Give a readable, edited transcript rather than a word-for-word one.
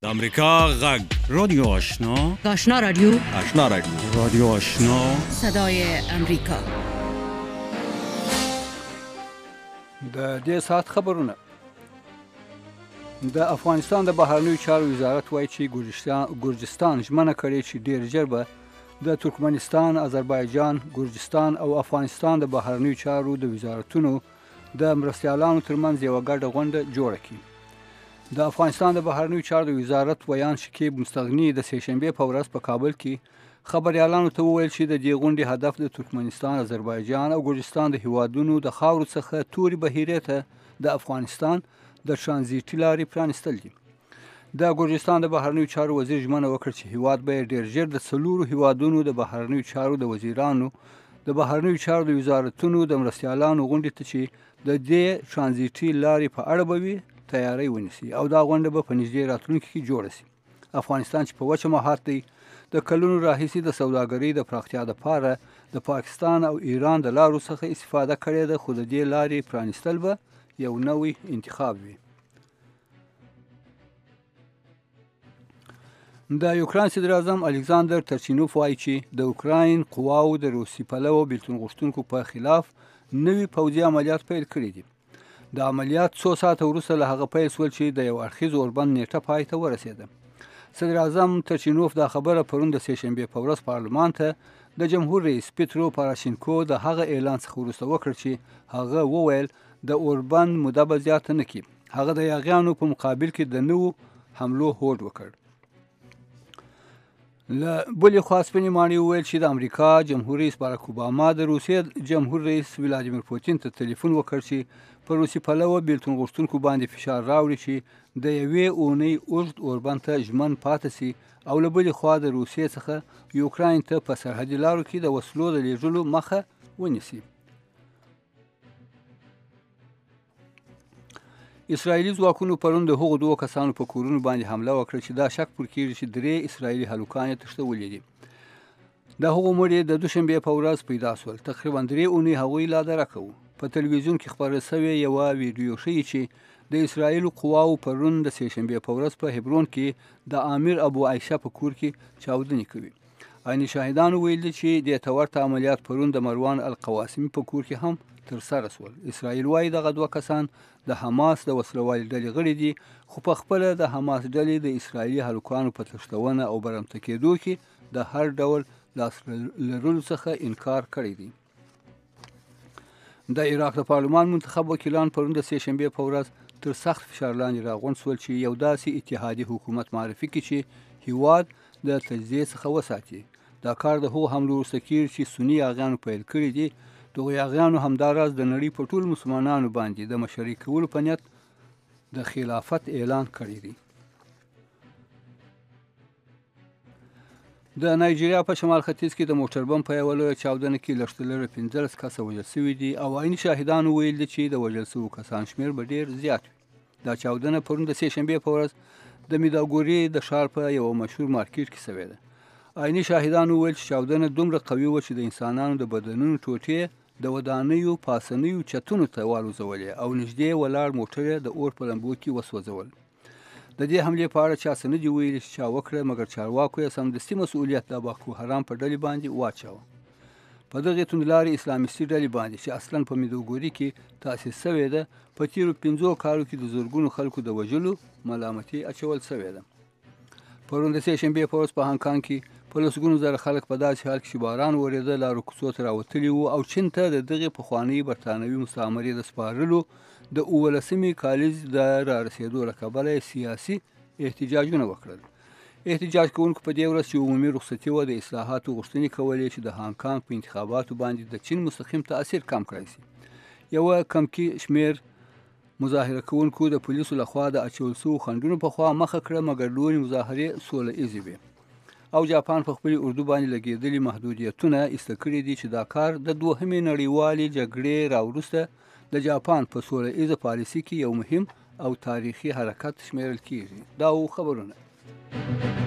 د امریکا غږ رادیو آشنا آشنا رادیو رادیو آشنا صدای امریکا. د دې ساعت خبرونه. د افغانستان د بهرنیو چارو وزارت وایي چې ګرجستان ژمنه کړې چې ډېر ژر به د ترکمنستان، آذربایجان، ګرجستان او افغانستان د بهرنیو چارو د وزارتونو د مرستیالانو ترمنځ یوه ګډه غونډه جوړه کړي. د افغانستان د بهرنیو چارو د وزارت ویان شکیب مستغني د سهشنبې په ورځ په کابل کې خبریالانو ته وویل چې د دې غونډې هدف د ترکمنستان، آذربایجان او ګرجستان د هیوادونو د خاورو څخه تورې بحیرې ته د افغانستان د ترانزیتي لارې پرانستل دي. د ګرجستان د بهرنیو چارو وزیر ژمنه وکړه چې هیواد به ډېر ژر د څلورو هیوادونو د بهرنیو چارو د وزیرانو د بهرنیو چارو د وزارتونو د مرستیالانو غونډې ته چې د دې ترانزیتي لارې په اړه به وي تیاری ونیسي او دا غونډه به په نږدې راتلونکي کې جوړه شي. افغانستان چې په وچه مهار دی د کلونو راهیسې د سوداګرۍ د پراختیا لپاره د پاکستان او ایران د لارو څخه استفاده کړې ده، خو د دې لارې پرانیستل به یو نوی انتخاب وي. د یوکراین صدر اعظم الکساندر ترچینوف وایي چې د اوکراین قواو د روسي پلوه بیلتون غوښتونکو په خلاف نوي پوځي عملیات پیل کړي دي. د عملیات څو ساعته وروسته له هغه پیل شول چې د یو اړخیز اوربند نیټه پای ته ورسېده. صدر اعظم ترچینوف دا خبره پرون د سهشنبې په ورځ پارلمان ته د جمهور رئیس پیترو پاراشینکو د هغه اعلان څخه وروسته وکړ چې هغه وویل د اوربند موده به زیاته نه کړي. هغه د یاغیانو په مقابل کې د نوو حملو هوډ وکړ. له بلې خوا سپینې ماڼۍ وویل چې د امریکا جمهور رئیس باراک اوباما د روسیې جمهور رئیس ولادیمیر پوتین ته تلیفون وکړ چې په روسي پلوه بیلتون غوښتونکو باندې فشار راوړي چې د یوې اونۍ اوږد اوربند ته ژمن پاتې سي او له بلې خوا د روسیې څخه یوکراین ته په سرحدي لارو کې د وسلو د لیږلو مخه ونیسي. اسرائیلي ځواکونو پرون د هغو دوه کسانو په کورونو باندې حمله وکړه چې دا شک پر کېږي چې 3 اسرائیلي هلکان یې تښتولي دي. د هغو مړي د دوشنبې په ورځ پیدا شول. تقریبا 3 اونۍ هغوی لا درکه وو. په تلویزیون کې خپاره شوې یوه ویډیو ښیي چې د اسرائیلو قواو پرون د سهشنبې په ورځ په هبرون کې د امیر ابو عایشه په کور کې چاودنې کوي. عیني شاهدانو ویل چې د ورته عملیات پرون د مروان القواسمي په کور کې هم ترسره شول. اسرائیل وايي دغه دوه کسان د حماس د وسلوالې ډلې غړي دي، خو په خپله د حماس ډلې د اسرائیلي هلکانو په تښتونه او برمته کېدو کې د هر ډول لاس لرلو څخه انکار کړی دی. د عراق د پارلمان منتخب وکیلان پرون د سهشنبې په ورځ تر سخت فشار لاندې راغونډ شول چې یو داسې اتحادي حکومت معرفي کړي چې هیواد د تجزیې څخه وساتي. دا کار د هغو حملو وروسته کېږي چې سني یاغیانو پیل کړي دي. دغو یاغیانو همداراز د نړۍ په ټولو مسلمانانو باندې د مشري کولو په نیت د خلافت اعلان کړی دی. د نایجیریا په شمال ختیځ کې د موټر بم په یوه لویه چاودنه کې لږترلږه 15 کسه وژل شوي دي او عیني شاهدانو ویل دي چې د وژل شوو کسانو شمېر به ډېر زیات وي. دا چاودنه پرون د سهشنبې په ورځ د میداګوري د ښار په یوه مشهور مارکیټ کې شوې ده. عیني شاهدانو ویل چې چاودنه دومره قوي وه چې د انسانانو د بدنونو ټوټې د ودانیو پاسنیو چتونو ته والوځولې او نږدې ولاړ موټر د اور په لمبو کې وسوځول. د دې حملې په اړه چا څه نه دي ویلي چې چا وکړه، مګر چارواکو یې سمدستي مسؤلیت د باکو حرام په ډلې باندې واچاوه. په دغې توندلارې اسلامستي ډلې باندې چې اصلاً په میدوګوري کې تاسیس شوې ده په تېرو 5 کالو کې د زرګونو خلکو د وژلو ملامتي اچول شوې ده. پرون د سهشنبې په ورځ په هانګ کانګ کې په لسګونو زره خلک په داسې حال کې چې باران ورېده لارو کوڅو ته راوتلي وو او چین ته د دغې پخوانۍ برټانوي مستعمرې د سپارلو د 18مې کالیز د رارسېدو له کبله سیاسي احتجاجونه وکړل. احتجاج کوونکو په دې ورځ چې عمومي رخصتي وه د اصلاحاتو غوښتنې کولې چې د هانګ کانګ په انتخاباتو باندې د چین مستقیم تاثیر کم کړی شي. یوه کمکي شمېر مظاهره کوونکو د پولیسو لخوا د اچول شوو خنډونو په خوا مخه کړه، مګر ډېرې مظاهرې سوله ایزې وې. او جاپان په خپلې اردو باندې لګېدلي محدودیتونه ایسته کړي دي چې دا کار د 2مې نړیوالې جګړې راوروسته د جاپان په سوله ایزه پالیسي کې یو مهم او تاریخي حرکت شمیرل کیږي. دا خبرونه